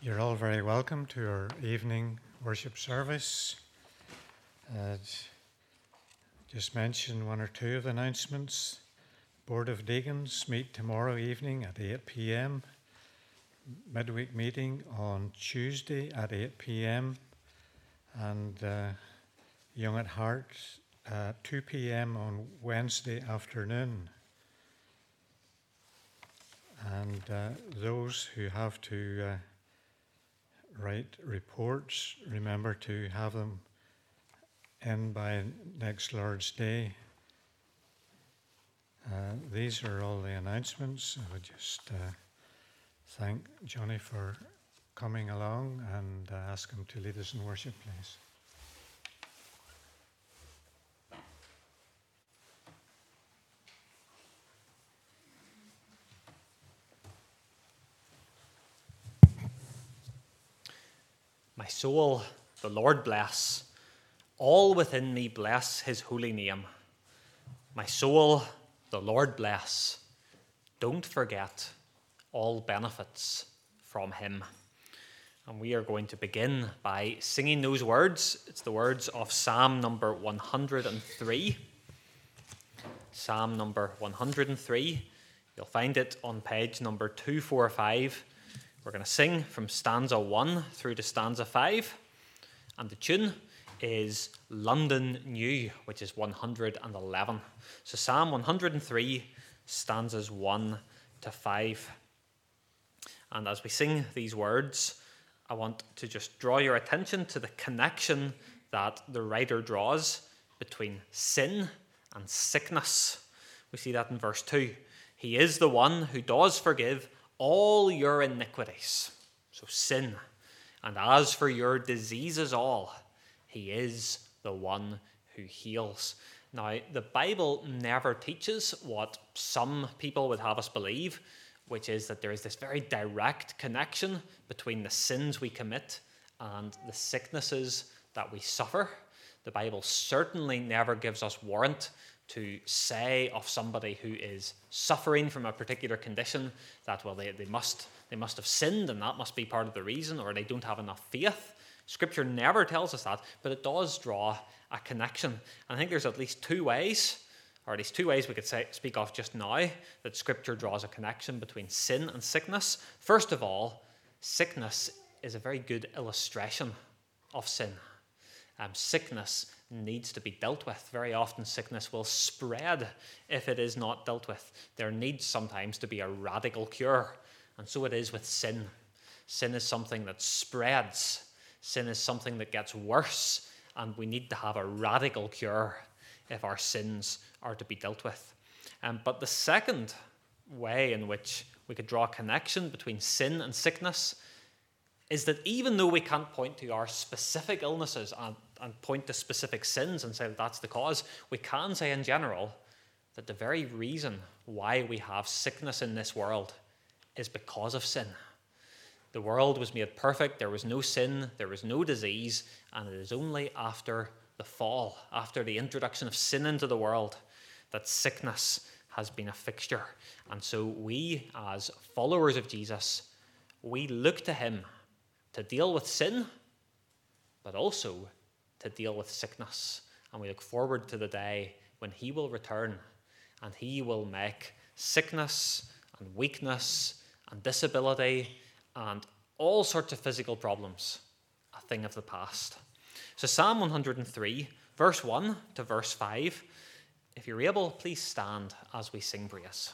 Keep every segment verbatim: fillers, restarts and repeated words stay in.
You're all very welcome to our evening worship service. Uh, just mention one or two of the announcements. Board of Deacons meet tomorrow evening at eight p.m. Midweek meeting on Tuesday at eight p.m. and uh, Young at Heart at two p.m. on Wednesday afternoon. And uh, those who have to uh, write reports, remember to have them in by next Lord's Day. Uh, these are all the announcements. I would just uh, thank Johnny for coming along and uh, ask him to lead us in worship, please. My soul, the Lord bless. All within me bless his holy name. My soul, the Lord bless. Don't forget all benefits from him. And we are going to begin by singing those words. It's the words of Psalm number one hundred three. Psalm number one hundred three. You'll find it on page number two forty-five. We're going to sing from stanza one through to stanza five, and the tune is London New, which is one hundred eleven. So Psalm one hundred three, stanzas one to five. And as we sing these words, I want to just draw your attention to the connection that the writer draws between sin and sickness. We see that in verse two. He is the one who does forgive all your iniquities, so sin. And as for your diseases all, he is the one who heals. Now, the Bible never teaches what some people would have us believe, which is that there is this very direct connection between the sins we commit and the sicknesses that we suffer. The Bible certainly never gives us warrant to say of somebody who is suffering from a particular condition that, well, they, they must they must have sinned and that must be part of the reason, or they don't have enough faith. Scripture never tells us that, but it does draw a connection. And I think there's at least two ways, or at least two ways we could say, speak of just now, that Scripture draws a connection between sin and sickness. First of all, sickness is a very good illustration of sin. Um, sickness needs to be dealt with. Very often sickness will spread if it is not dealt with. There needs sometimes to be a radical cure, and so it is with sin. Sin is something that spreads. Sin is something that gets worse, and we need to have a radical cure if our sins are to be dealt with. Um, but the second way in which we could draw a connection between sin and sickness is that even though we can't point to our specific illnesses and, and point to specific sins and say that that's the cause, we can say in general that the very reason why we have sickness in this world is because of sin. The world was made perfect, there was no sin, there was no disease, and it is only after the fall, after the introduction of sin into the world, that sickness has been a fixture. And so we, as followers of Jesus, we look to him to deal with sin, but also to deal with sickness. And we look forward to the day when he will return and he will make sickness and weakness and disability and all sorts of physical problems a thing of the past. So Psalm one hundred three, verse one to verse five. If you're able, please stand as we sing praise.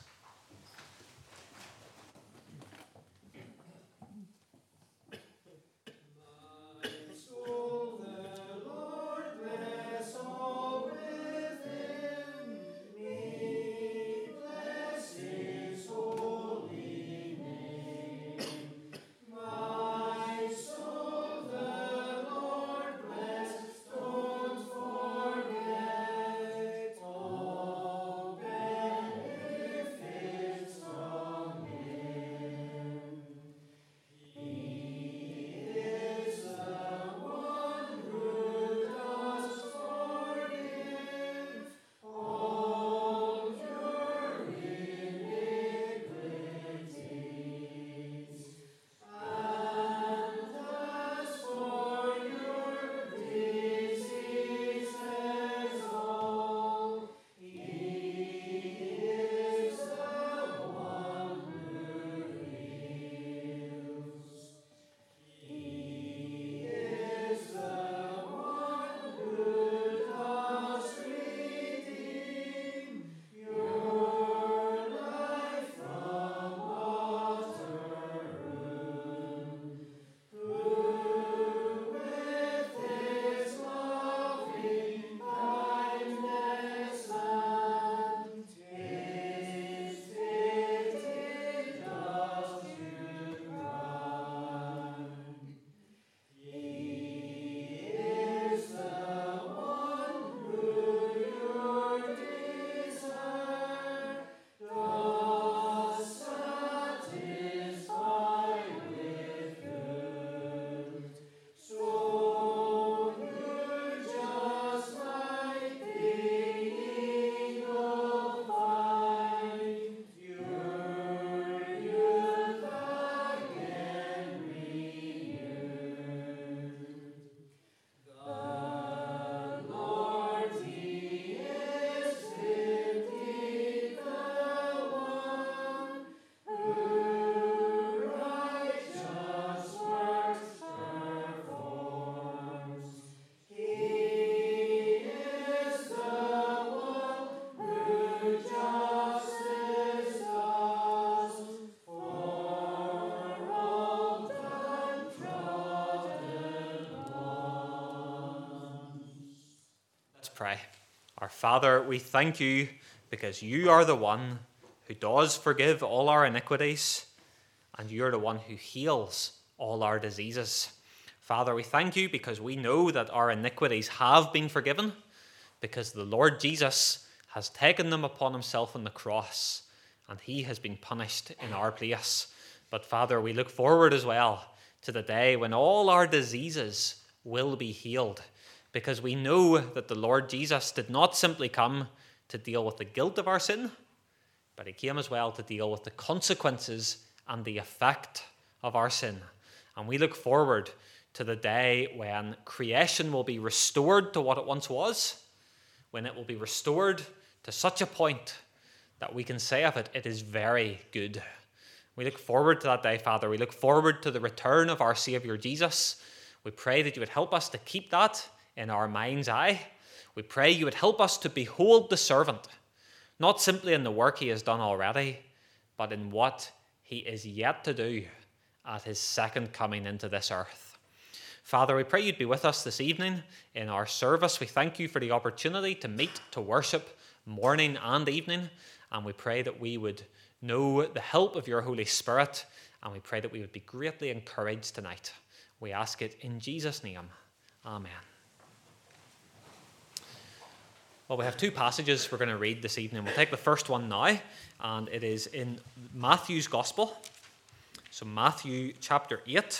pray. Our Father, we thank you because you are the one who does forgive all our iniquities, and you are the one who heals all our diseases. Father, we thank you because we know that our iniquities have been forgiven, because the Lord Jesus has taken them upon himself on the cross, and he has been punished in our place. But Father, we look forward as well to the day when all our diseases will be healed, because we know that the Lord Jesus did not simply come to deal with the guilt of our sin, but he came as well to deal with the consequences and the effect of our sin. And we look forward to the day when creation will be restored to what it once was, when it will be restored to such a point that we can say of it, it is very good. We look forward to that day, Father. We look forward to the return of our Saviour Jesus. We pray that you would help us to keep that in our mind's eye. We pray you would help us to behold the servant, not simply in the work he has done already, but in what he is yet to do at his second coming into this earth. Father, we pray you'd be with us this evening in our service. We thank you for the opportunity to meet, to worship morning and evening, and we pray that we would know the help of your Holy Spirit, and we pray that we would be greatly encouraged tonight. We ask it in Jesus' name. Amen. Well, we have two passages we're going to read this evening. We'll take the first one now, and it is in Matthew's Gospel. So Matthew chapter eight.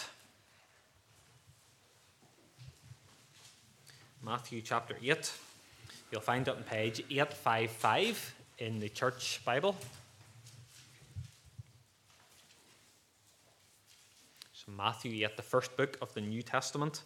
Matthew chapter eight. You'll find it on page eight fifty-five in the Church Bible. So Matthew eight, the first book of the New Testament.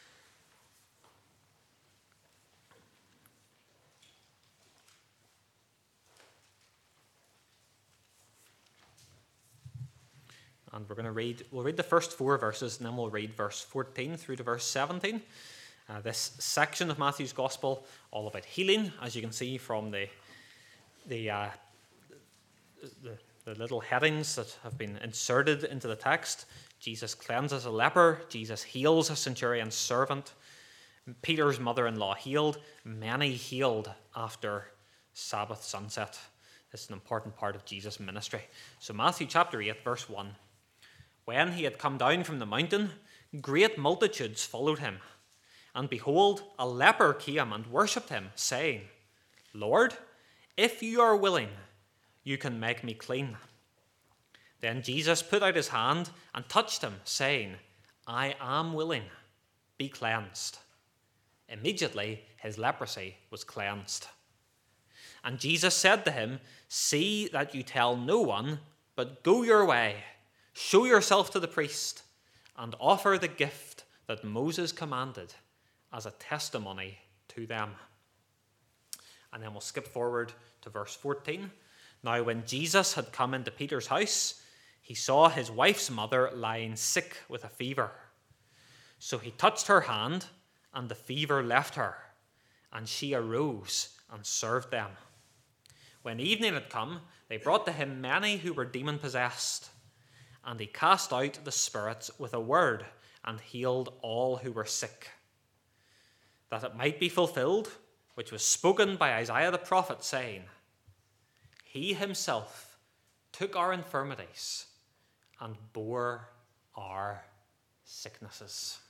And we're going to read, we'll read the first four verses, and then we'll read verse fourteen through to verse seventeen. Uh, this section of Matthew's Gospel, all about healing, as you can see from the the, uh, the the little headings that have been inserted into the text. Jesus cleanses a leper. Jesus heals a centurion's servant. Peter's mother-in-law healed. Many healed after Sabbath sunset. This is an important part of Jesus' ministry. So Matthew chapter eight, verse one. When he had come down from the mountain, great multitudes followed him. And behold, a leper came and worshipped him, saying, Lord, if you are willing, you can make me clean. Then Jesus put out his hand and touched him, saying, I am willing, be cleansed. Immediately his leprosy was cleansed. And Jesus said to him, See that you tell no one, but go your way, show yourself to the priest, and offer the gift that Moses commanded as a testimony to them. And then we'll skip forward to verse fourteen. Now when Jesus had come into Peter's house, he saw his wife's mother lying sick with a fever. So he touched her hand, and the fever left her, and she arose and served them. When evening had come, they brought to him many who were demon-possessed, and he cast out the spirits with a word and healed all who were sick, that it might be fulfilled, which was spoken by Isaiah the prophet, saying, He himself took our infirmities and bore our sicknesses.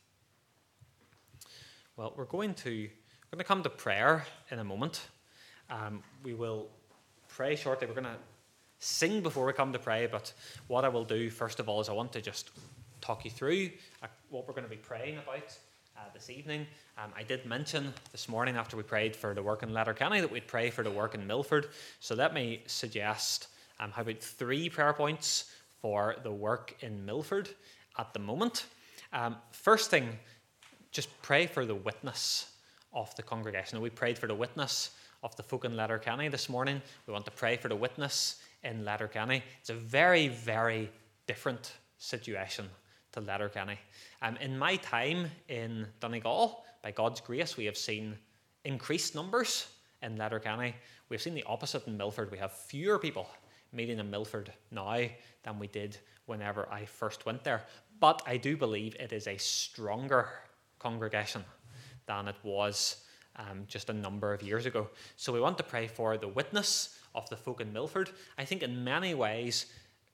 Well, we're going to we're going to come to prayer in a moment. Um, we will pray shortly. We're going to sing before we come to pray, but what I will do first of all is I want to just talk you through uh, what we're going to be praying about uh, this evening. Um, I did mention this morning after we prayed for the work in Letterkenny that we'd pray for the work in Milford. So let me suggest um, how about three prayer points for the work in Milford at the moment. Um, first thing, just pray for the witness of the congregation. We prayed for the witness of the folk in Letterkenny this morning. We want to pray for the witness in Letterkenny. It's a very, very different situation to Letterkenny. Um, in my time in Donegal, by God's grace, we have seen increased numbers in Letterkenny. We've seen the opposite in Milford. We have fewer people meeting in Milford now than we did whenever I first went there. But I do believe it is a stronger congregation than it was um, just a number of years ago. So we want to pray for the witness of the folk in Milford. I think in many ways,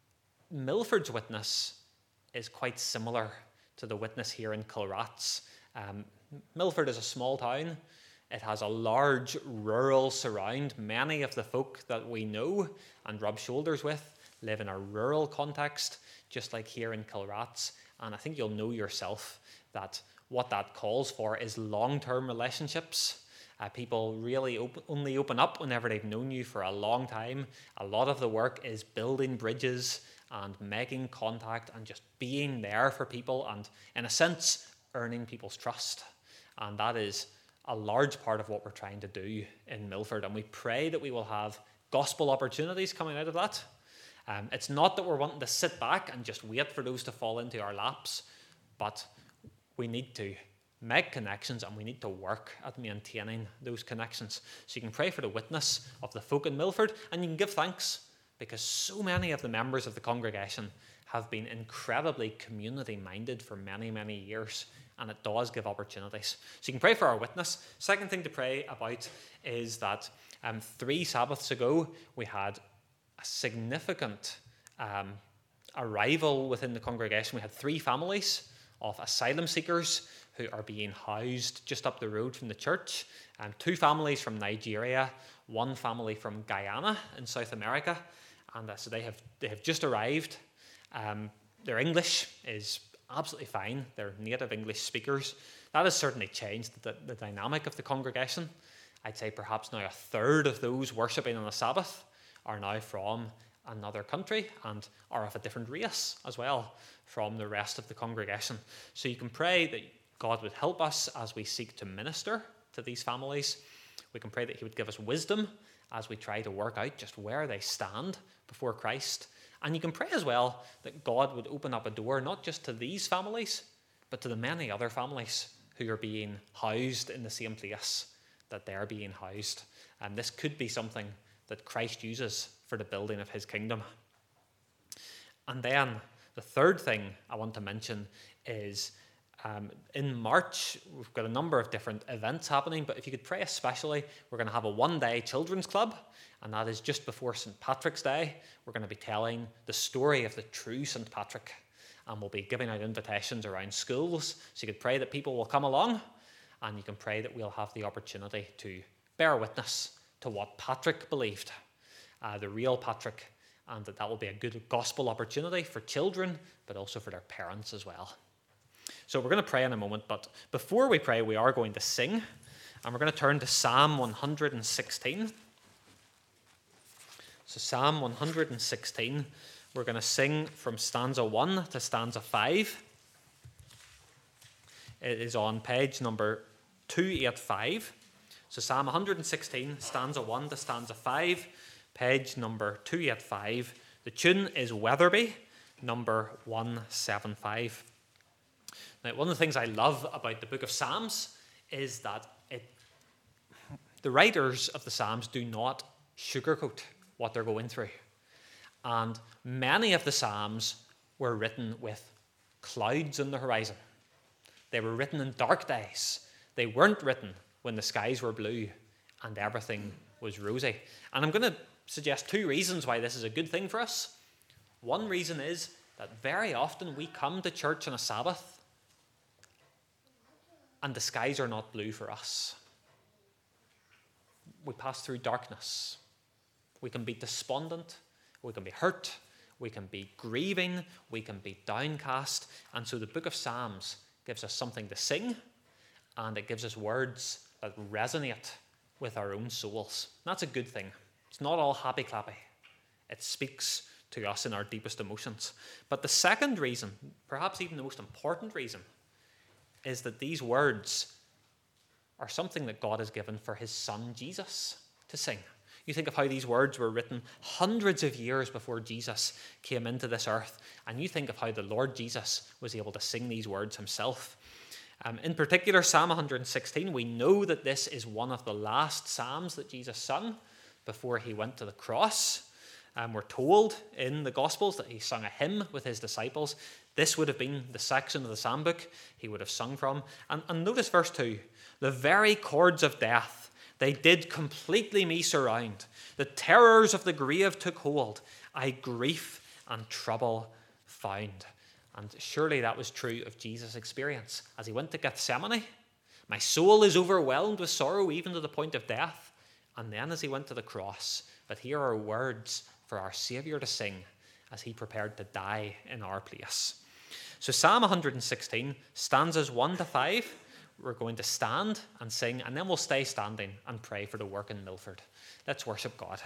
Milford's witness is quite similar to the witness here in Kilrats. Um, Milford is a small town. It has a large rural surround. Many of the folk that we know and rub shoulders with live in a rural context, just like here in Kilrats. And I think you'll know yourself that what that calls for is long-term relationships. Uh, people really op- only open up whenever they've known you for a long time. A lot of the work is building bridges and making contact and just being there for people and, in a sense, earning people's trust. And that is a large part of what we're trying to do in Milford. And we pray that we will have gospel opportunities coming out of that. Um, it's not that we're wanting to sit back and just wait for those to fall into our laps, but we need to make connections and we need to work at maintaining those connections. So you can pray for the witness of the folk in Milford, and you can give thanks because so many of the members of the congregation have been incredibly community-minded for many, many years, and it does give opportunities. So you can pray for our witness. Second thing to pray about is that um, three Sabbaths ago we had a significant um, arrival within the congregation. We had three families of asylum seekers who are being housed just up the road from the church. Um, two families from Nigeria, one family from Guyana in South America, and uh, so they have they have just arrived. Um, their English is absolutely fine. They're native English speakers. That has certainly changed the, the dynamic of the congregation. I'd say perhaps now a third of those worshipping on the Sabbath are now from another country and are of a different race as well from the rest of the congregation. So you can pray that God would help us as we seek to minister to these families. We can pray that he would give us wisdom as we try to work out just where they stand before Christ. And you can pray as well that God would open up a door not just to these families, but to the many other families who are being housed in the same place that they're being housed. And this could be something that Christ uses for the building of his kingdom. And then the third thing I want to mention is um, in March, we've got a number of different events happening, but if you could pray especially, we're going to have a one-day children's club, and that is just before Saint Patrick's Day. We're going to be telling the story of the true Saint Patrick, and we'll be giving out invitations around schools, so you could pray that people will come along, and you can pray that we'll have the opportunity to bear witness to what Patrick believed, uh, the real Patrick, and that that will be a good gospel opportunity for children, but also for their parents as well. So we're going to pray in a moment, but before we pray, we are going to sing, and we're going to turn to Psalm one hundred sixteen. So Psalm one hundred sixteen, we're going to sing from stanza one to stanza five. It is on page number two eighty-five. So Psalm one hundred sixteen, stanza one to stanza five, page number two eighty-five. The tune is Weatherby, number one seventy-five. Now, one of the things I love about the book of Psalms is that it, the writers of the Psalms do not sugarcoat what they're going through. And many of the Psalms were written with clouds on the horizon. They were written in dark days. They weren't written when the skies were blue and everything was rosy. And I'm going to suggest two reasons why this is a good thing for us. One reason is that very often we come to church on a Sabbath and the skies are not blue for us. We pass through darkness. We can be despondent. We can be hurt. We can be grieving. We can be downcast. And so the book of Psalms gives us something to sing, and it gives us words that resonate with our own souls. That's a good thing. It's not all happy-clappy. It speaks to us in our deepest emotions. But the second reason, perhaps even the most important reason, is that these words are something that God has given for his son Jesus to sing. You think of how these words were written hundreds of years before Jesus came into this earth, and you think of how the Lord Jesus was able to sing these words himself. Um, in particular, Psalm one hundred sixteen, we know that this is one of the last psalms that Jesus sung before he went to the cross. Um, we're told in the Gospels that he sung a hymn with his disciples. This would have been the section of the psalm book he would have sung from. And, and notice verse two. The very cords of death, they did completely me surround. The terrors of the grave took hold. I grief and trouble found. And surely that was true of Jesus' experience. As he went to Gethsemane, my soul is overwhelmed with sorrow even to the point of death. And then as he went to the cross, but here are words for our Saviour to sing as he prepared to die in our place. So Psalm one hundred sixteen, stanzas one to five, we're going to stand and sing, and then we'll stay standing and pray for the work in Milford. Let's worship God.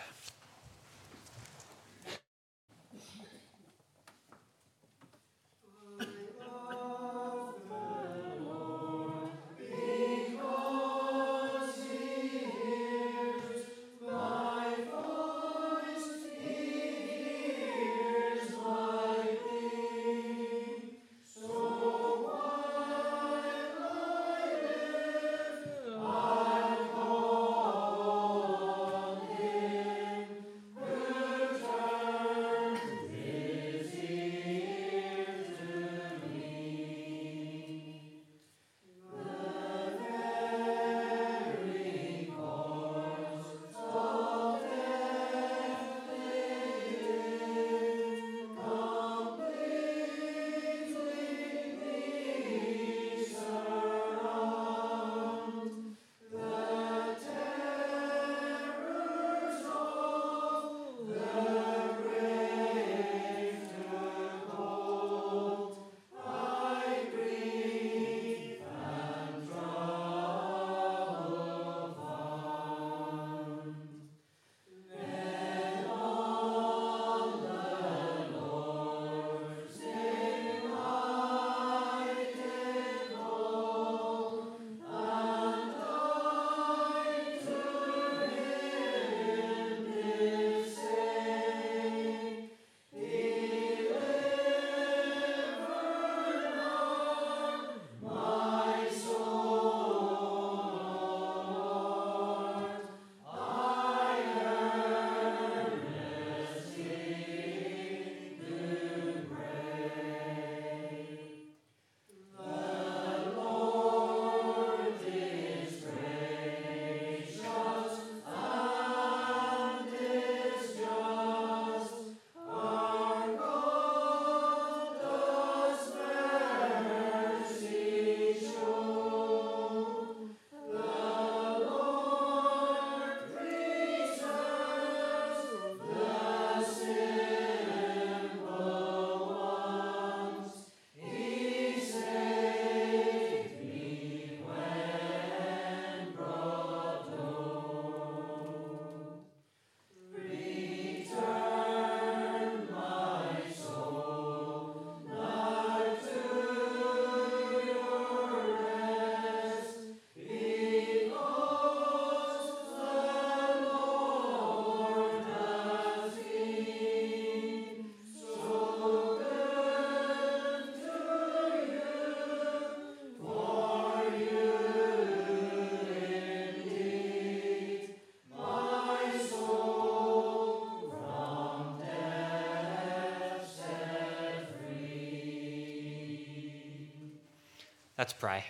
Let's pray.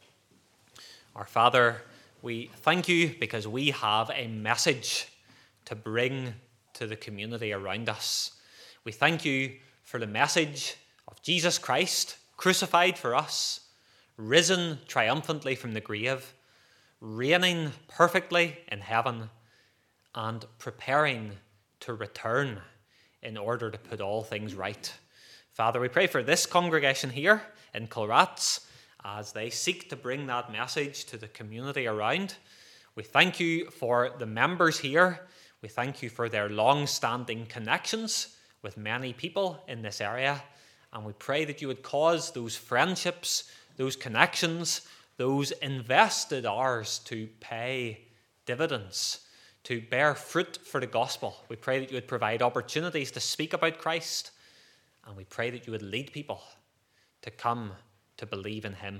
Our Father, we thank you because we have a message to bring to the community around us. We thank you for the message of Jesus Christ, crucified for us, risen triumphantly from the grave, reigning perfectly in heaven, and preparing to return in order to put all things right. Father, we pray for this congregation here in Kilrats as they seek to bring that message to the community around. We thank you for the members here. We thank you for their long-standing connections with many people in this area. And we pray that you would cause those friendships, those connections, those invested hours to pay dividends, to bear fruit for the gospel. We pray that you would provide opportunities to speak about Christ. And we pray that you would lead people to come to believe in him.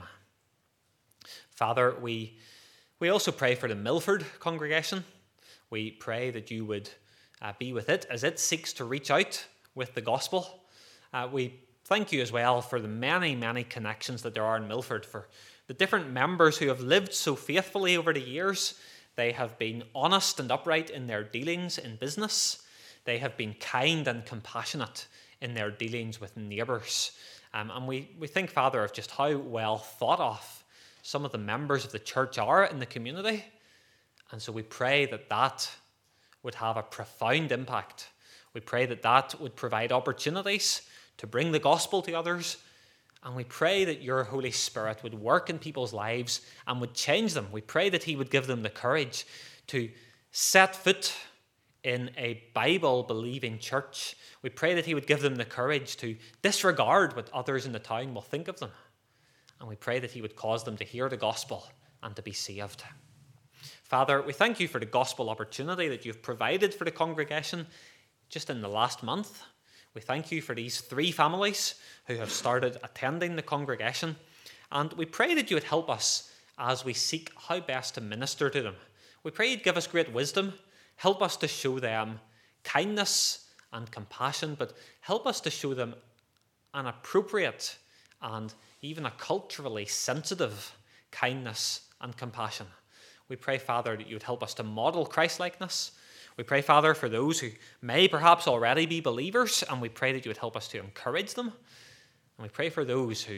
Father, we, we also pray for the Milford congregation. We pray that you would uh, be with it as it seeks to reach out with the gospel. Uh, we thank you as well for the many, many connections that there are in Milford, for the different members who have lived so faithfully over the years. They have been honest and upright in their dealings in business. They have been kind and compassionate in their dealings with neighbours. Um, and we, we think, Father, of just how well thought of some of the members of the church are in the community. And so we pray that that would have a profound impact. We pray that that would provide opportunities to bring the gospel to others. And we pray that your Holy Spirit would work in people's lives and would change them. We pray that he would give them the courage to set foot in a Bible-believing church. We pray that he would give them the courage to disregard what others in the town will think of them. And we pray that he would cause them to hear the gospel and to be saved. Father, we thank you for the gospel opportunity that you've provided for the congregation just in the last month. We thank you for these three families who have started attending the congregation. And we pray that you would help us as we seek how best to minister to them. We pray you'd give us great wisdom. Help us to show them kindness and compassion, but help us to show them an appropriate and even a culturally sensitive kindness and compassion. We pray, Father, that you would help us to model Christ-likeness. We pray, Father, for those who may perhaps already be believers, and we pray that you would help us to encourage them. And we pray for those who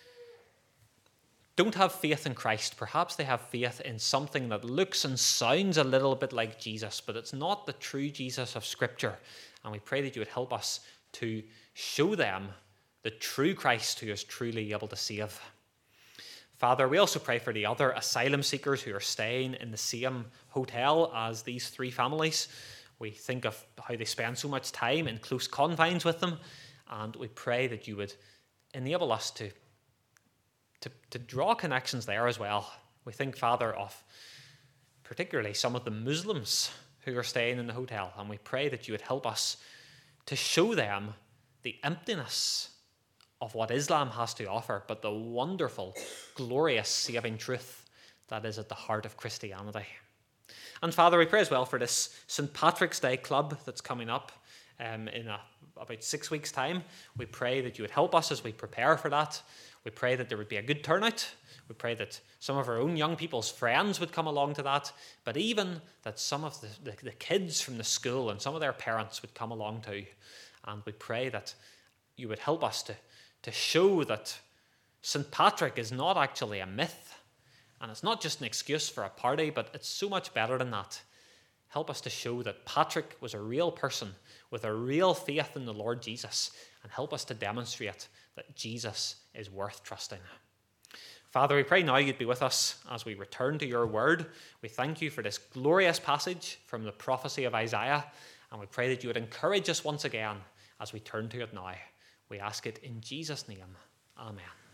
don't have faith in Christ. Perhaps they have faith in something that looks and sounds a little bit like Jesus, but it's not the true Jesus of Scripture. And we pray that you would help us to show them the true Christ who is truly able to save. Father, we also pray for the other asylum seekers who are staying in the same hotel as these three families. We think of how they spend so much time in close confines with them, and we pray that you would enable us to, to, to draw connections there as well. We think, Father, of particularly some of the Muslims who are staying in the hotel, and we pray that you would help us to show them the emptiness of what Islam has to offer, but the wonderful, glorious, saving truth that is at the heart of Christianity. And Father, we pray as well for this Saint Patrick's Day Club that's coming up um, in a, about six weeks' time. We pray that you would help us as we prepare for that. We pray that there would be a good turnout. We pray that some of our own young people's friends would come along to that, but even that some of the, the, the kids from the school and some of their parents would come along too. And we pray that you would help us to to show that Saint Patrick is not actually a myth, and it's not just an excuse for a party, but it's so much better than that. Help us to show that Patrick was a real person with a real faith in the Lord Jesus, and help us to demonstrate that Jesus is worth trusting. Father, we pray now you'd be with us as we return to your word. We thank you for this glorious passage from the prophecy of Isaiah, and we pray that you would encourage us once again as we turn to it now. We ask it in Jesus' name. Amen.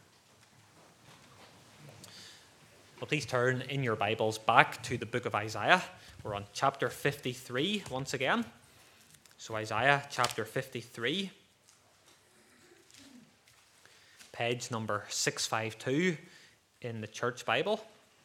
Well, please turn in your Bibles back to the book of Isaiah. We're on chapter fifty-three once again. So Isaiah chapter fifty-three, page number six fifty-two in the Church Bible.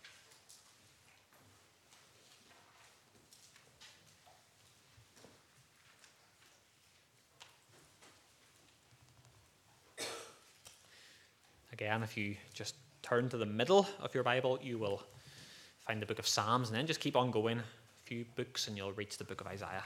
Again, if you just turn to the middle of your Bible, you will find the book of Psalms, and then just keep on going a few books and you'll reach the book of Isaiah.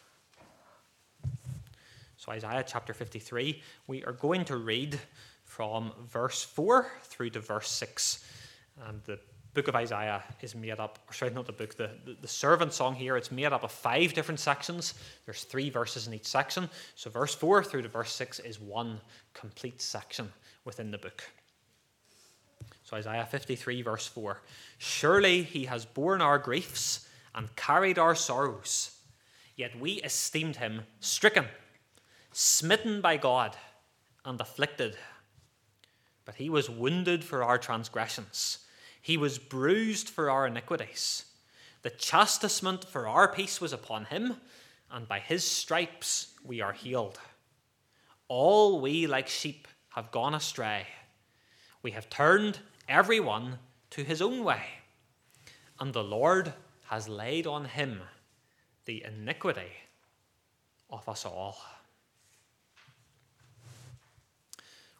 So Isaiah chapter fifty-three, we are going to read from verse four through to verse six. And the book of Isaiah is made up, or sorry, not the book, the, the, the servant song here, it's made up of five different sections. There's three verses in each section. So verse four through to verse six is one complete section within the book. So Isaiah fifty-three verse four, surely he has borne our griefs and carried our sorrows, yet we esteemed him stricken, smitten by God, and afflicted. But he was wounded for our transgressions, he was bruised for our iniquities. The chastisement for our peace was upon him, and by his stripes we are healed. All we like sheep have gone astray. We have turned every one to his own way, and the Lord has laid on him the iniquity of us all.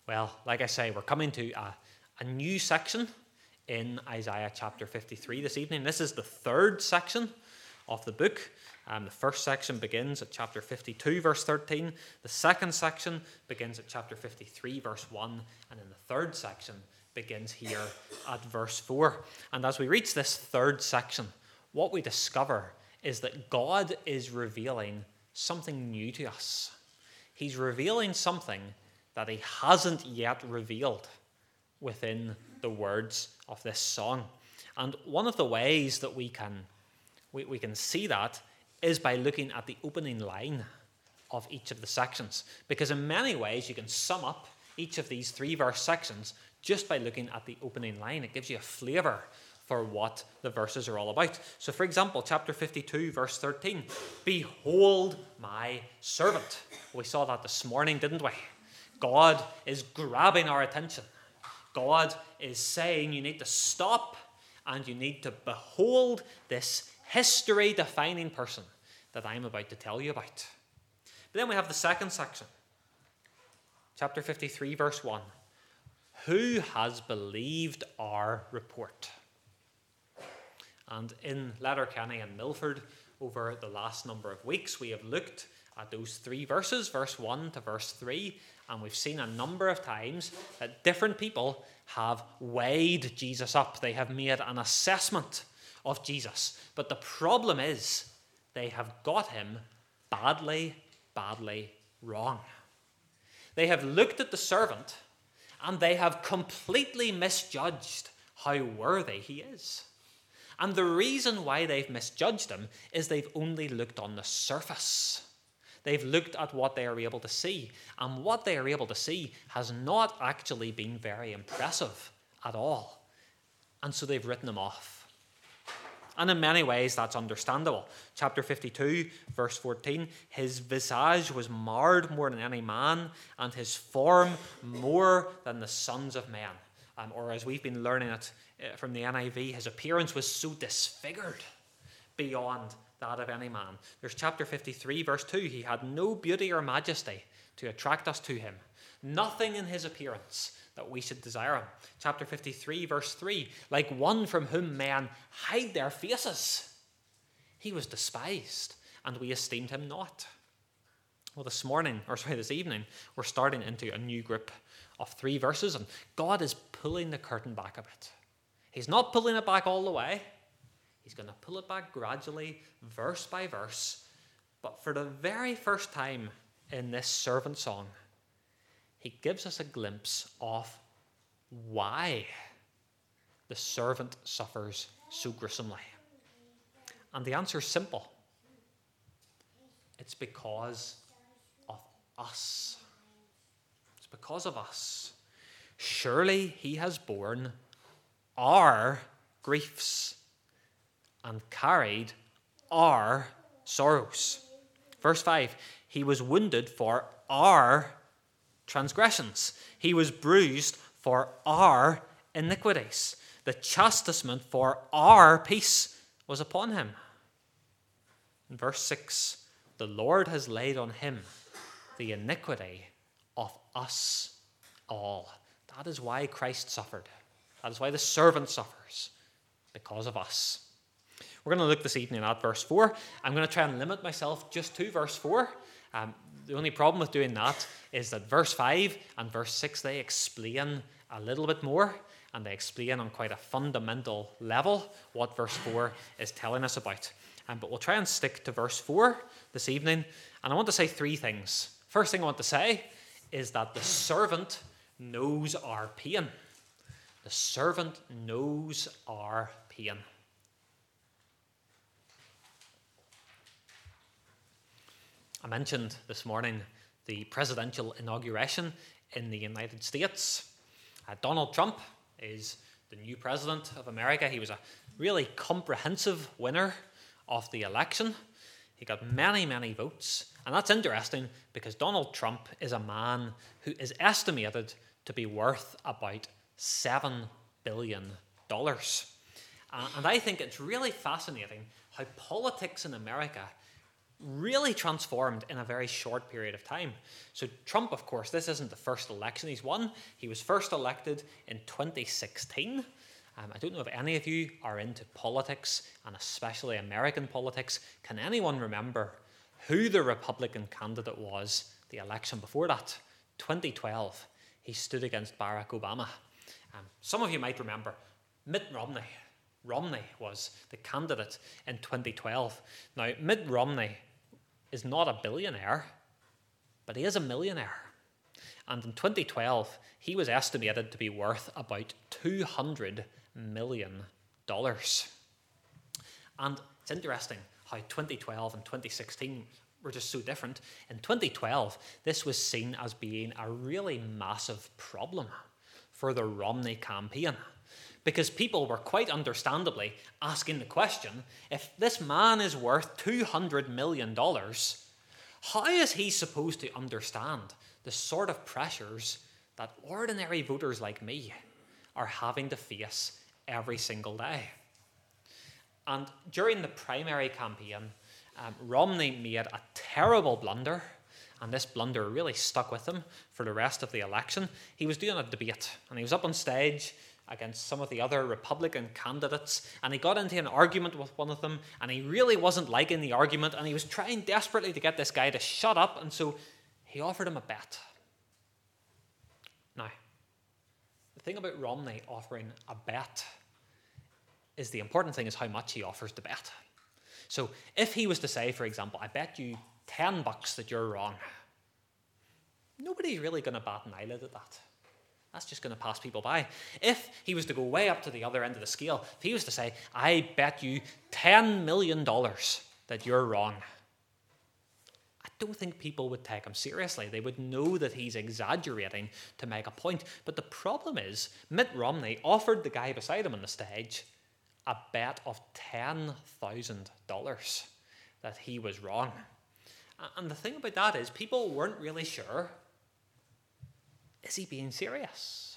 Well, like I say, we're coming to a, a new section in Isaiah chapter fifty-three this evening. This is the third section of the book. Um, the first section begins at chapter fifty-two, verse thirteen. The second section begins at chapter fifty-three, verse one. And then the third section begins here at verse four. And as we reach this third section, what we discover is that God is revealing something new to us. He's revealing something that he hasn't yet revealed within the words of this song. And one of the ways that we can we, we can see that is by looking at the opening line of each of the sections. Because in many ways you can sum up each of these three verse sections just by looking at the opening line. It gives you a flavour for what the verses are all about. So for example, chapter fifty-two, verse thirteen, behold my servant. We saw that this morning, didn't we? God is grabbing our attention. God is saying you need to stop and you need to behold this history-defining person that I'm about to tell you about. But then we have the second section. Chapter fifty-three, verse one. Who has believed our report? And in Letterkenny and Milford, over the last number of weeks, we have looked at those three verses, verse one to verse three, and we've seen a number of times that different people have weighed Jesus up. They have made an assessment of Jesus. But the problem is they have got him badly, badly wrong. They have looked at the servant and they have completely misjudged how worthy he is. And the reason why they've misjudged him is they've only looked on the surface. They've looked at what they are able to see. And what they are able to see has not actually been very impressive at all. And so they've written him off. And in many ways, that's understandable. Chapter fifty-two, verse fourteen, his visage was marred more than any man, and his form more than the sons of men. Um, or as we've been learning it uh, from the N I V, his appearance was so disfigured beyond that of any man. There's chapter fifty-three, verse two. He had no beauty or majesty to attract us to him. Nothing in his appearance that we should desire him. Chapter fifty-three, verse three. Like one from whom men hide their faces. He was despised, and we esteemed him not. Well, this morning, or sorry, this evening, we're starting into a new group of three verses, and God is pulling the curtain back a bit. He's not pulling it back all the way. He's going to pull it back gradually, verse by verse. But for the very first time in this servant song, he gives us a glimpse of why the servant suffers so gruesomely. And the answer is simple. It's because of us. It's because of us. Surely he has borne our griefs and carried our sorrows. Verse five, he was wounded for our transgressions. He was bruised for our iniquities. The chastisement for our peace was upon him. In verse six, the Lord has laid on him the iniquity of us all. That is why Christ suffered. That is why the servant suffers, because of us. We're going to look this evening at verse four. I'm going to try and limit myself just to verse four. Um, the only problem with doing that is that verse five and verse six, they explain a little bit more, and they explain on quite a fundamental level what verse four is telling us about. Um, but we'll try and stick to verse four this evening, and I want to say three things. First thing I want to say is that the servant knows our pain. The servant knows our pain. I mentioned this morning the presidential inauguration in the United States. Uh, Donald Trump is the new president of America. He was a really comprehensive winner of the election. He got many, many votes. And that's interesting because Donald Trump is a man who is estimated to be worth about seven billion dollars. Uh, and I think it's really fascinating how politics in America really transformed in a very short period of time. So Trump, of course, this isn't the first election he's won. He was first elected in twenty sixteen. Um, I don't know if any of you are into politics, and especially American politics. Can anyone remember who the Republican candidate was the election before that? twenty twelve. He stood against Barack Obama. Um, some of you might remember Mitt Romney. Romney was the candidate in twenty twelve. Now, Mitt Romney is not a billionaire, but he is a millionaire. And in twenty twelve, he was estimated to be worth about two hundred million dollars. And it's interesting how twenty twelve and twenty sixteen were just so different. In twenty twelve, this was seen as being a really massive problem for the Romney campaign, because people were quite understandably asking the question, if this man is worth two hundred million dollars, how is he supposed to understand the sort of pressures that ordinary voters like me are having to face every single day? And during the primary campaign, um, Romney made a terrible blunder, and this blunder really stuck with him for the rest of the election. He was doing a debate, and he was up on stage against some of the other Republican candidates, and he got into an argument with one of them, and he really wasn't liking the argument, and he was trying desperately to get this guy to shut up, and so he offered him a bet. Now, the thing about Romney offering a bet is the important thing is how much he offers to bet. So if he was to say, for example, I bet you ten bucks that you're wrong, nobody's really going to bat an eyelid at that. That's just going to pass people by. If he was to go way up to the other end of the scale, if he was to say, I bet you ten million dollars that you're wrong, I don't think people would take him seriously. They would know that he's exaggerating to make a point. But the problem is, Mitt Romney offered the guy beside him on the stage a bet of ten thousand dollars that he was wrong. And the thing about that is, people weren't really sure, is he being serious?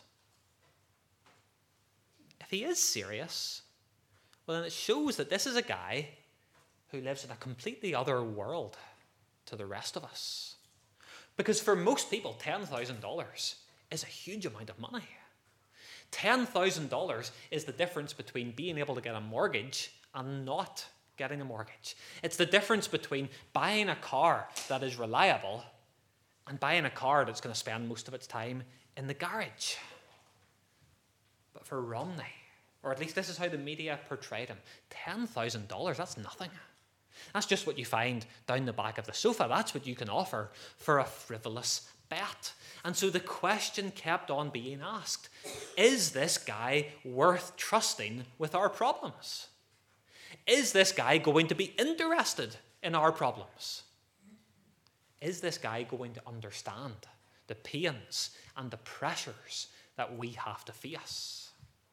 If he is serious, well, then it shows that this is a guy who lives in a completely other world to the rest of us. Because for most people, ten thousand dollars is a huge amount of money. ten thousand dollars is the difference between being able to get a mortgage and not getting a mortgage. It's the difference between buying a car that is reliable and buying a car that's going to spend most of its time in the garage. But for Romney, or at least this is how the media portrayed him, ten thousand dollars, that's nothing. That's just what you find down the back of the sofa. That's what you can offer for a frivolous bet. And so the question kept on being asked, is this guy worth trusting with our problems? Is this guy going to be interested in our problems? Is this guy going to understand the pains and the pressures that we have to face?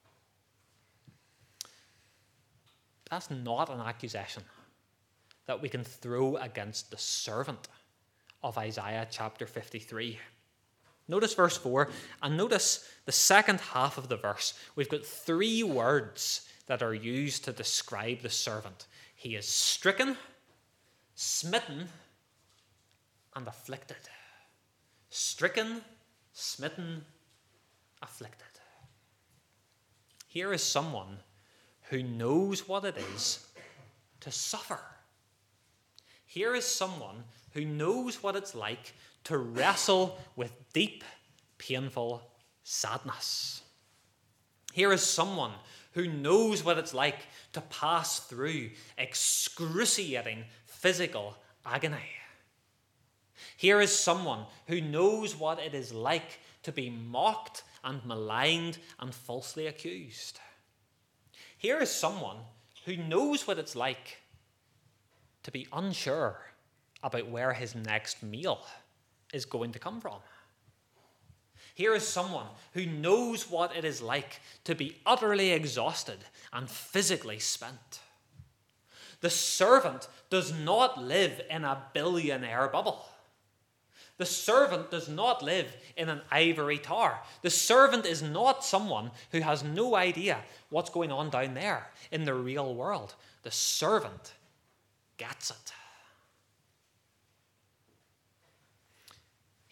That's not an accusation that we can throw against the servant of Isaiah chapter fifty-three. Notice verse four, and notice the second half of the verse. We've got three words that are used to describe the servant. He is stricken, smitten, and afflicted. Stricken, smitten, afflicted. Here is someone who knows what it is to suffer. Here is someone who knows what it's like to wrestle with deep, painful sadness. Here is someone who knows what it's like to pass through excruciating physical agony. Here is someone who knows what it is like to be mocked and maligned and falsely accused. Here is someone who knows what it's like to be unsure about where his next meal is going to come from. Here is someone who knows what it is like to be utterly exhausted and physically spent. The servant does not live in a billionaire bubble. The servant does not live in an ivory tower. The servant is not someone who has no idea what's going on down there in the real world. The servant gets it.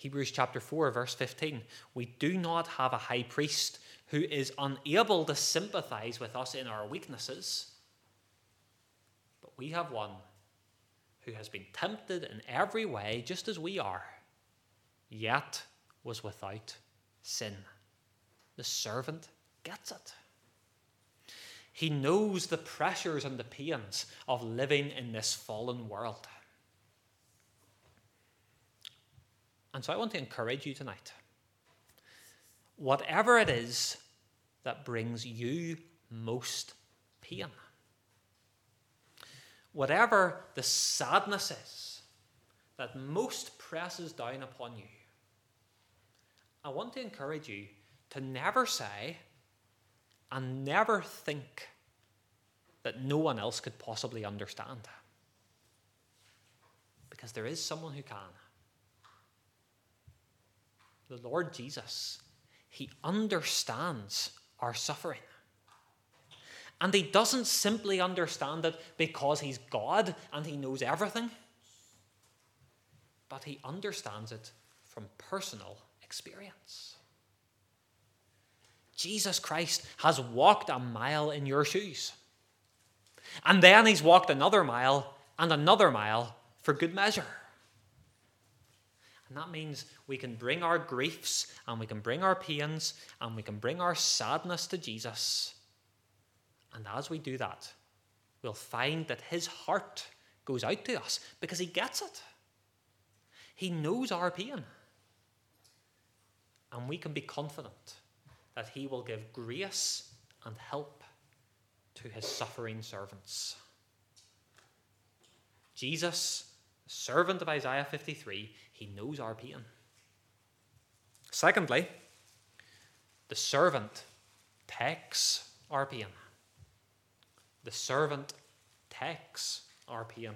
Hebrews chapter four, verse fifteen. We do not have a high priest who is unable to sympathize with us in our weaknesses, but we have one who has been tempted in every way just as we are, yet was without sin. The servant gets it. He knows the pressures and the pains of living in this fallen world. And so I want to encourage you tonight. Whatever it is that brings you most pain, whatever the sadness is that most presses down upon you, I want to encourage you to never say and never think that no one else could possibly understand. Because there is someone who can. The Lord Jesus, he understands our suffering. And he doesn't simply understand it because he's God and he knows everything, but he understands it from personal experience. Jesus Christ has walked a mile in your shoes. And then he's walked another mile and another mile for good measure. And that means we can bring our griefs and we can bring our pains and we can bring our sadness to Jesus. And as we do that, we'll find that his heart goes out to us because he gets it. He knows our pain. And we can be confident that he will give grace and help to his suffering servants. Jesus, the servant of Isaiah fifty-three, he knows our pain. Secondly, the servant takes our pain. The servant takes our pain.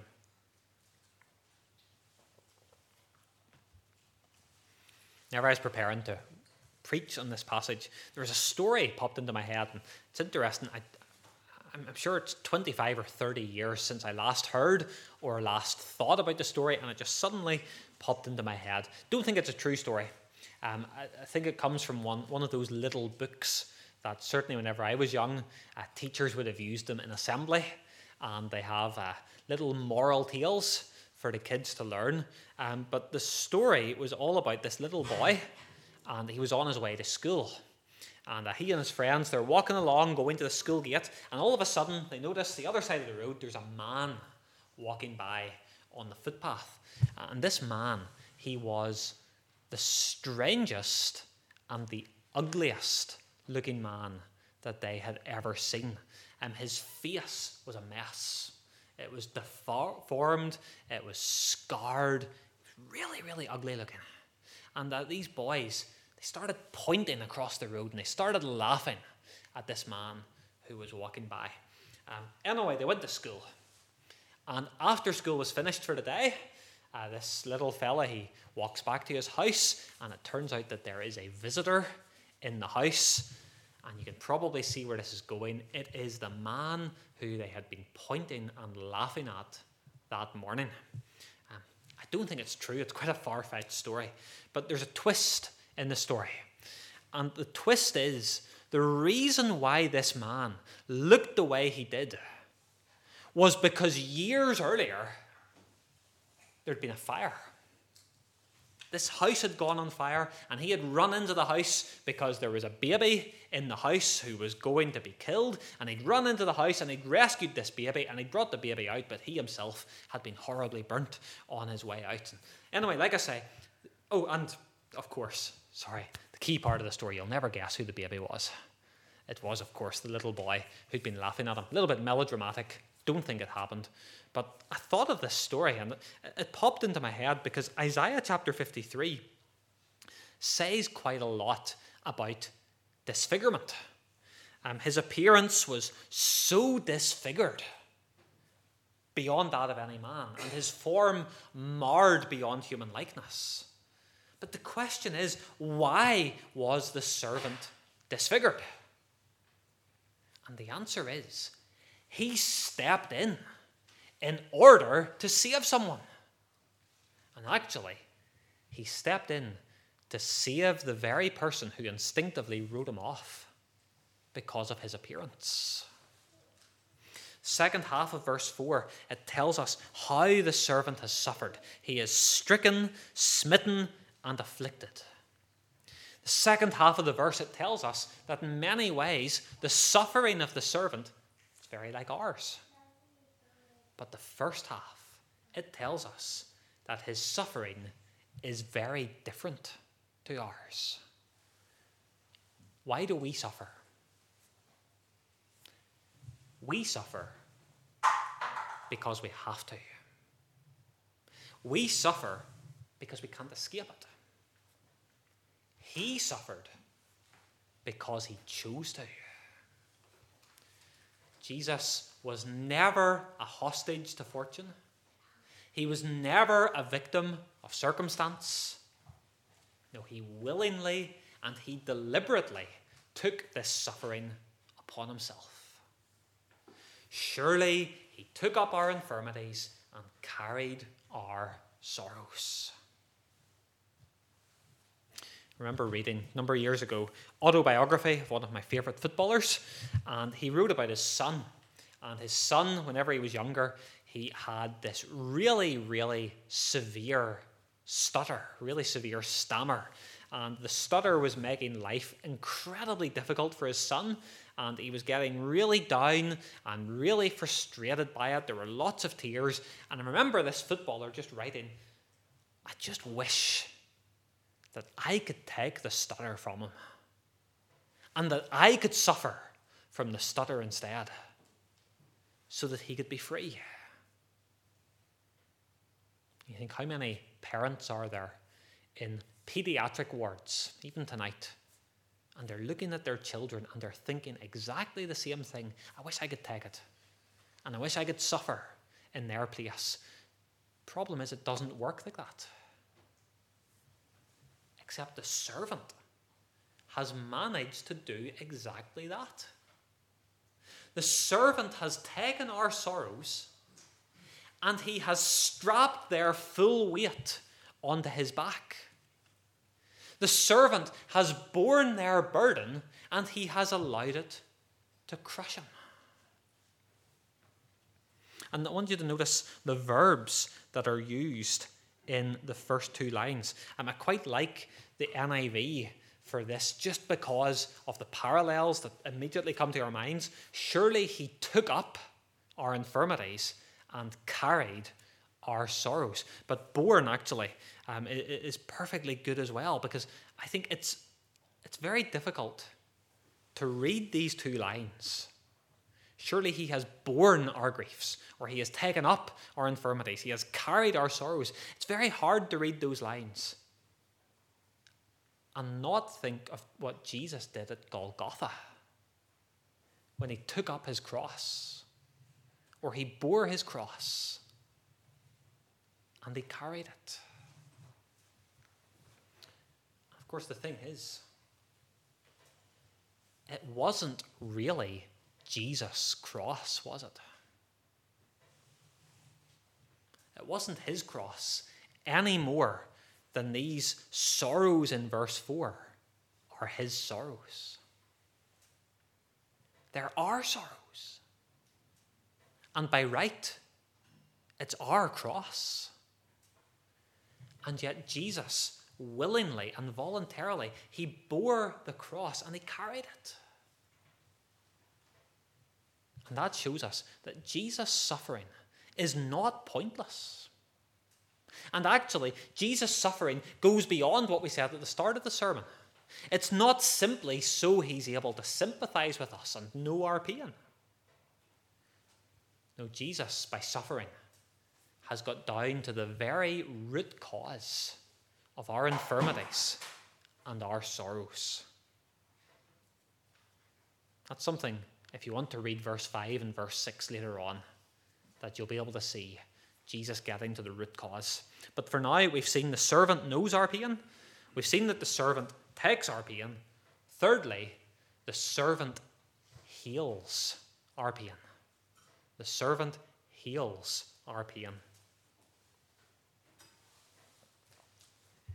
Whenever I was preparing to preach on this passage, there was a story popped into my head, and it's interesting. I, I'm sure it's twenty-five or thirty years since I last heard or last thought about the story, and it just suddenly popped into my head. Don't think it's a true story. Um, I, I think it comes from one, one of those little books that certainly whenever I was young, uh, teachers would have used them in assembly, and they have uh, little moral tales for the kids to learn. Um, but the story was all about this little boy, and he was on his way to school. And uh, he and his friends, they're walking along, going to the school gate, and all of a sudden, they notice the other side of the road, there's a man walking by on the footpath. And this man, he was the strangest and the ugliest looking man that they had ever seen. And his face was a mess. It was deformed, it was scarred, really, really ugly looking. And uh, these boys, they started pointing across the road and they started laughing at this man who was walking by. Um, anyway, they went to school. And after school was finished for the day, uh, this little fella, he walks back to his house, and it turns out that there is a visitor in the house. And you can probably see where this is going. It is the man who they had been pointing and laughing at that morning. Um, I don't think it's true. It's quite a far-fetched story. But there's a twist in the story. And the twist is the reason why this man looked the way he did was because years earlier, there'd been a fire. This house had gone on fire, and he had run into the house because there was a baby in the house who was going to be killed, and he'd run into the house and he'd rescued this baby and he'd brought the baby out, but he himself had been horribly burnt on his way out. And anyway, like I say, oh, and of course, sorry, the key part of the story, you'll never guess who the baby was. It was, of course, the little boy who'd been laughing at him. A little bit melodramatic. Don't think it happened. But I thought of this story and it popped into my head because Isaiah chapter fifty-three says quite a lot about disfigurement. Um, his appearance was so disfigured beyond that of any man, and his form marred beyond human likeness. But the question is, why was the servant disfigured? And the answer is, he stepped in in order to save someone. And actually, He stepped in to save the very person who instinctively wrote him off because of his appearance. Second half of verse four, it tells us how the servant has suffered. He is stricken, smitten, and afflicted. The second half of the verse, it tells us that in many ways, the suffering of the servant is very like ours. But the first half, it tells us that his suffering is very different to ours. Why do we suffer? We suffer because we have to. We suffer because we can't escape it. He suffered because he chose to. Jesus was never a hostage to fortune. He was never a victim of circumstance. No, he willingly and he deliberately took this suffering upon himself. Surely he took up our infirmities and carried our sorrows. I remember reading a number of years ago autobiography of one of my favourite footballers, and he wrote about his son. And his son, whenever he was younger, he had this really, really severe stutter, really severe stammer. And the stutter was making life incredibly difficult for his son, and he was getting really down and really frustrated by it. There were lots of tears, and I remember this footballer just writing, I just wish that I could take the stutter from him, and that I could suffer from the stutter instead, so that he could be free. You think, how many parents are there in pediatric wards, even tonight, and they're looking at their children and they're thinking exactly the same thing. I wish I could take it, and I wish I could suffer in their place. Problem is, it doesn't work like that. Except the servant has managed to do exactly that. The servant has taken our sorrows and he has strapped their full weight onto his back. The servant has borne their burden and he has allowed it to crush him. And I want you to notice the verbs that are used in the first two lines. And I quite like the N I V for this just because of the parallels that immediately come to our minds. Surely he took up our infirmities and carried our sorrows. But borne, actually, um, is perfectly good as well, because I think it's it's very difficult to read these two lines. Surely he has borne our griefs, or he has taken up our infirmities, he has carried our sorrows. It's very hard to read those lines and not think of what Jesus did at Golgotha when he took up his cross, or he bore his cross and he carried it. Of course, the thing is, it wasn't really Jesus' cross, was it? It wasn't his cross any more than these sorrows in verse four are his sorrows. They're our sorrows. And by right, it's our cross. And yet Jesus, willingly and voluntarily, he bore the cross and he carried it. And that shows us that Jesus' suffering is not pointless. And actually, Jesus' suffering goes beyond what we said at the start of the sermon. It's not simply so he's able to sympathize with us and know our pain. No, Jesus, by suffering, has got down to the very root cause of our infirmities and our sorrows. That's something, if you want to read verse five and verse six later on, that you'll be able to see Jesus getting to the root cause. But for now, we've seen the servant knows our pain. We've seen that the servant takes our pain. Thirdly, the servant heals our pain. The servant heals our pain.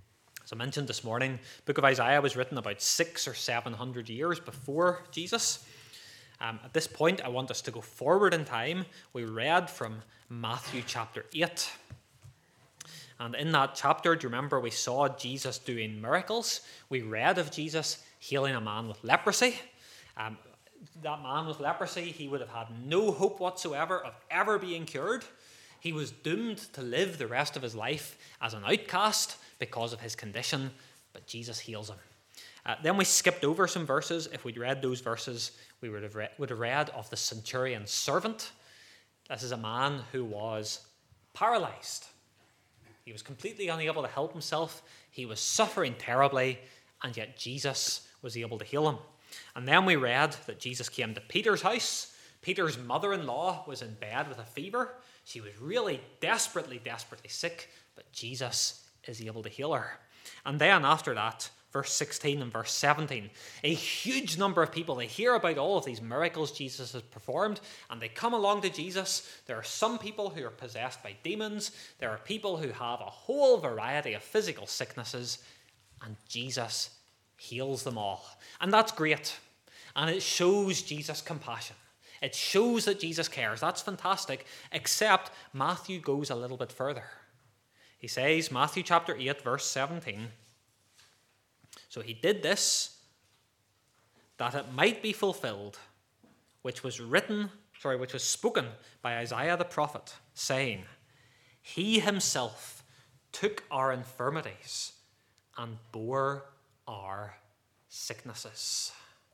As I mentioned this morning, the book of Isaiah was written about six or seven hundred years before Jesus. Um, at this point, I want us to go forward in time. We read from Matthew chapter eight. And in that chapter, do you remember we saw Jesus doing miracles? We read of Jesus healing a man with leprosy. Um, that man with leprosy, he would have had no hope whatsoever of ever being cured. He was doomed to live the rest of his life as an outcast because of his condition, but Jesus heals him. Uh, then we skipped over some verses. If we'd read those verses, we would have, read, would have read of the centurion's servant. This is a man who was paralyzed. He was completely unable to help himself. He was suffering terribly, and yet Jesus was able to heal him. And then we read that Jesus came to Peter's house. Peter's mother-in-law was in bed with a fever. She was really desperately, desperately sick, but Jesus is able to heal her. And then after that, verse sixteen and verse seventeen, a huge number of people, they hear about all of these miracles Jesus has performed, and they come along to Jesus. There are some people who are possessed by demons. There are people who have a whole variety of physical sicknesses, and Jesus heals them all. And that's great. And it shows Jesus' compassion. It shows that Jesus cares. That's fantastic, except Matthew goes a little bit further. He says, Matthew chapter eight, verse seventeen, so he did this that it might be fulfilled, which was written, sorry, which was spoken by Isaiah the prophet, saying, he himself took our infirmities and bore our sicknesses.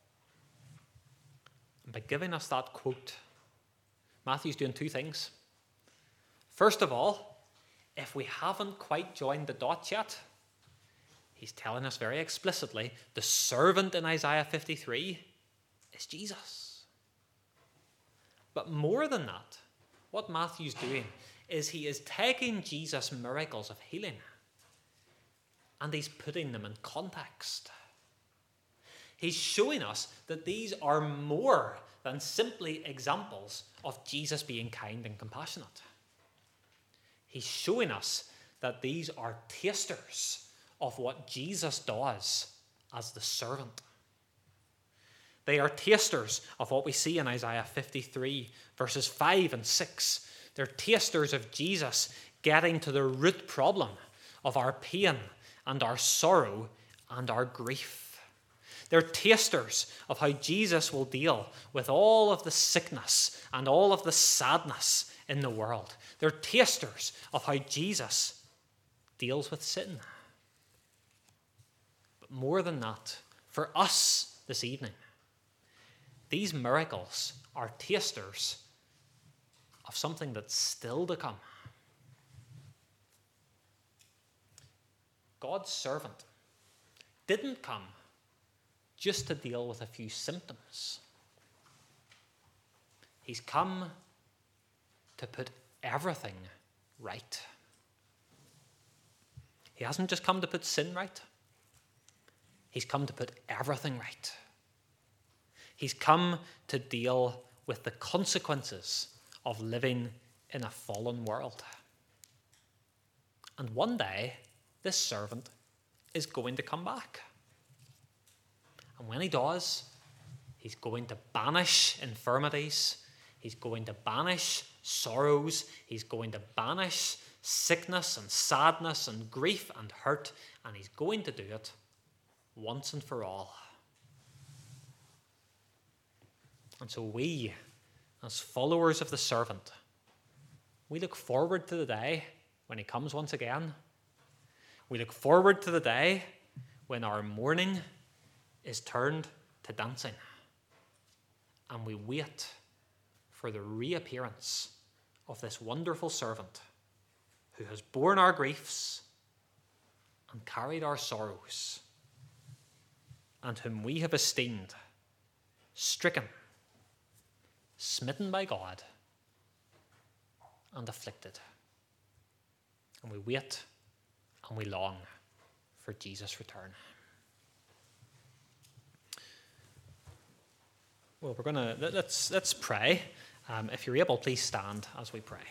And by giving us that quote, Matthew's doing two things. First of all, if we haven't quite joined the dots yet, he's telling us very explicitly the servant in Isaiah fifty-three is Jesus. But more than that, what Matthew's doing is he is taking Jesus' miracles of healing and he's putting them in context. He's showing us that these are more than simply examples of Jesus being kind and compassionate. He's showing us that these are tasters of what Jesus does as the servant. They are tasters of what we see in Isaiah fifty-three, verses five and six. They're tasters of Jesus getting to the root problem of our pain and our sorrow and our grief. They're tasters of how Jesus will deal with all of the sickness and all of the sadness in the world. They're tasters of how Jesus deals with sin. But more than that, for us this evening, these miracles are tasters of something that's still to come. God's servant didn't come just to deal with a few symptoms. He's come to put everything right. He hasn't just come to put sin right. He's come to put everything right. He's come to deal with the consequences of living in a fallen world. And one day, this servant is going to come back. And when he does, he's going to banish infirmities. He's going to banish sorrows. He's going to banish sickness and sadness and grief and hurt. And he's going to do it once and for all. And so we, as followers of the servant, we look forward to the day when he comes once again. We look forward to the day when our mourning is turned to dancing. And we wait for the reappearance of this wonderful servant who has borne our griefs and carried our sorrows, and whom we have esteemed stricken, smitten by God, and afflicted. And we wait and we long for Jesus' return. Well, we're going to, let's, let's pray. Um, if you're able, please stand as we pray.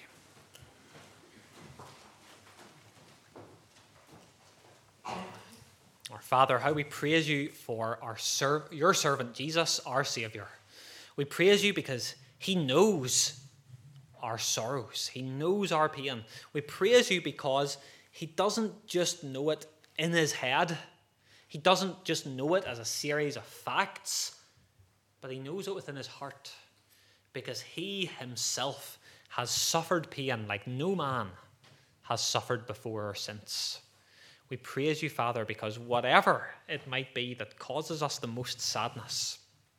Father, how we praise you for our ser- your servant Jesus, our Saviour. We praise you because he knows our sorrows. He knows our pain. We praise you because he doesn't just know it in his head. He doesn't just know it as a series of facts, but he knows it within his heart because he himself has suffered pain like no man has suffered before or since. We praise you, Father, because whatever it might be that causes us the most sadness,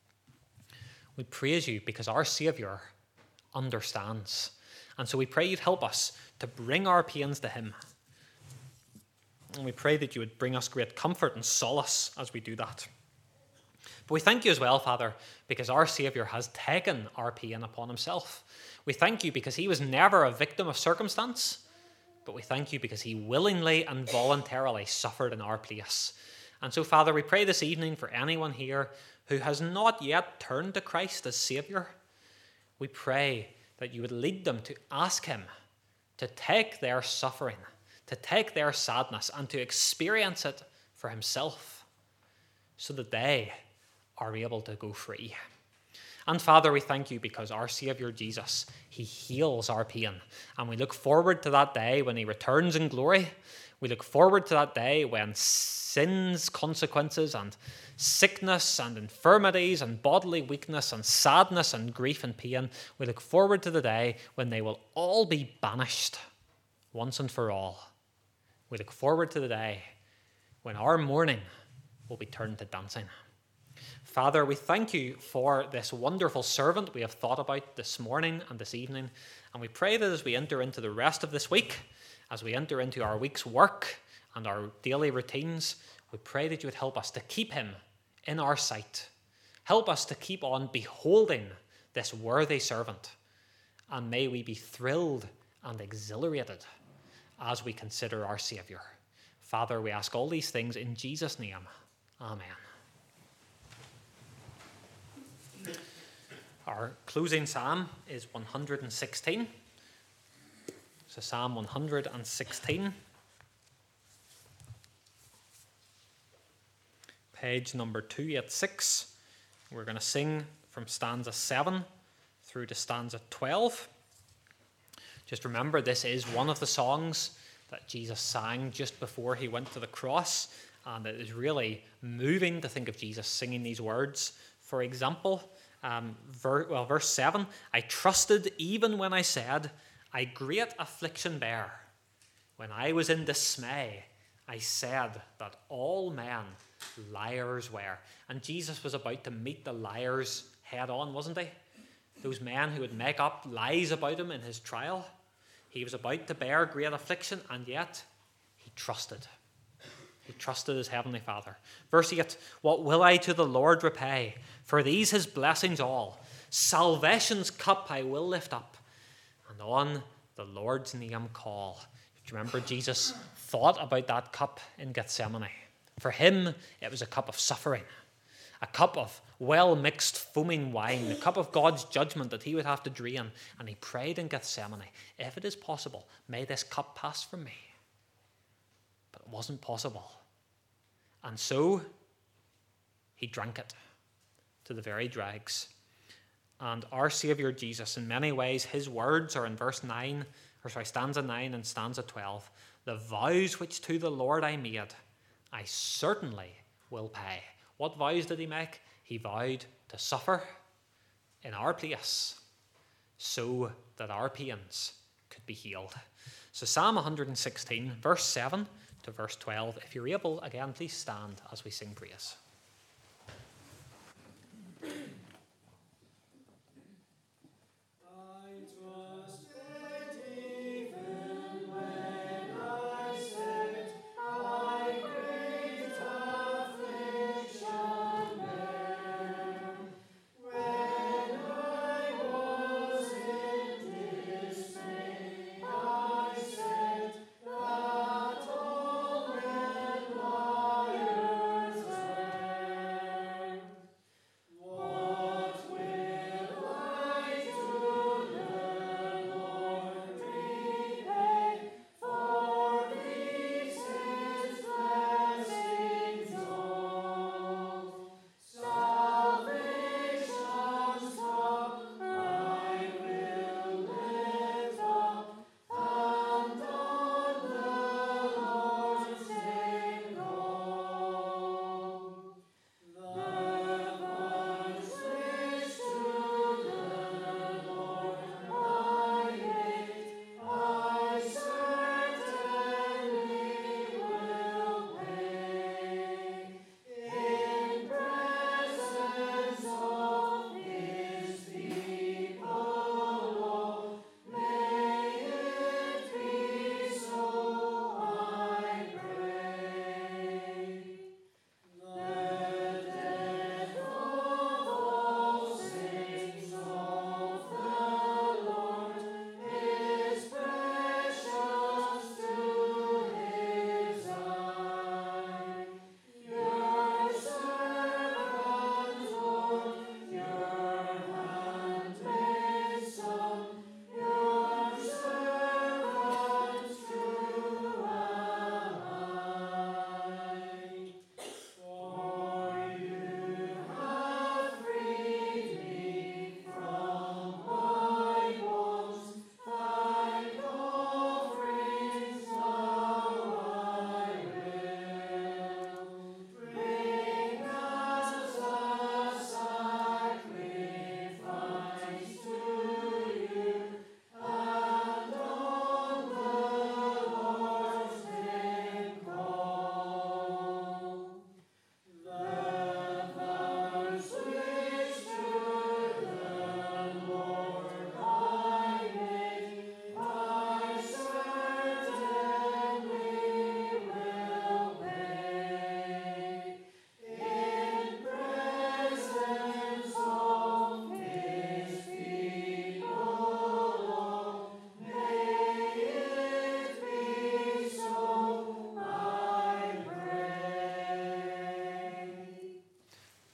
we praise you because our Saviour understands. And so we pray you'd help us to bring our pains to him. And we pray that you would bring us great comfort and solace as we do that. But we thank you as well, Father, because our Saviour has taken our pain upon himself. We thank you because he was never a victim of circumstance, but we thank you because he willingly and voluntarily suffered in our place. And so, Father, we pray this evening for anyone here who has not yet turned to Christ as Saviour. We pray that you would lead them to ask him to take their suffering, to take their sadness, and to experience it for himself so that they are able to go free. And Father, we thank you because our Saviour Jesus, he heals our pain. And we look forward to that day when he returns in glory. We look forward to that day when sin's consequences and sickness and infirmities and bodily weakness and sadness and grief and pain, we look forward to the day when they will all be banished once and for all. We look forward to the day when our mourning will be turned to dancing. Father, we thank you for this wonderful servant we have thought about this morning and this evening. And we pray that as we enter into the rest of this week, as we enter into our week's work and our daily routines, we pray that you would help us to keep him in our sight. Help us to keep on beholding this worthy servant. And may we be thrilled and exhilarated as we consider our Saviour. Father, we ask all these things in Jesus' name. Amen. Our closing psalm is one hundred sixteen. So Psalm one hundred sixteen. Page number two eighty-six. We're going to sing from stanza seven through to stanza twelve. Just remember, this is one of the songs that Jesus sang just before he went to the cross. And it is really moving to think of Jesus singing these words. For example, um, ver- well, verse seven, I trusted even when I said, I great affliction bear. When I was in dismay, I said that all men liars were. And Jesus was about to meet the liars head on, wasn't he? Those men who would make up lies about him in his trial. He was about to bear great affliction, and yet he trusted. He trusted his heavenly Father. Verse eight, what will I to the Lord repay? For these his blessings all. Salvation's cup I will lift up, and on the Lord's name call. Do you remember Jesus thought about that cup in Gethsemane? For him, it was a cup of suffering, a cup of well-mixed foaming wine, the cup of God's judgment that he would have to drain. And he prayed in Gethsemane, if it is possible, may this cup pass from me. But it wasn't possible. And so he drank it to the very dregs. And our Saviour Jesus, in many ways, his words are in verse nine, or sorry, stanza nine and stanza twelve. The vows which to the Lord I made, I certainly will pay. What vows did he make? He vowed to suffer in our place so that our pains could be healed. So Psalm one hundred sixteen, verse seven to verse twelve. If you're able, again, please stand as we sing praise.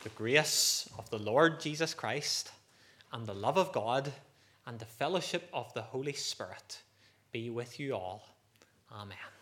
The grace of the Lord Jesus Christ and the love of God and the fellowship of the Holy Spirit be with you all. Amen.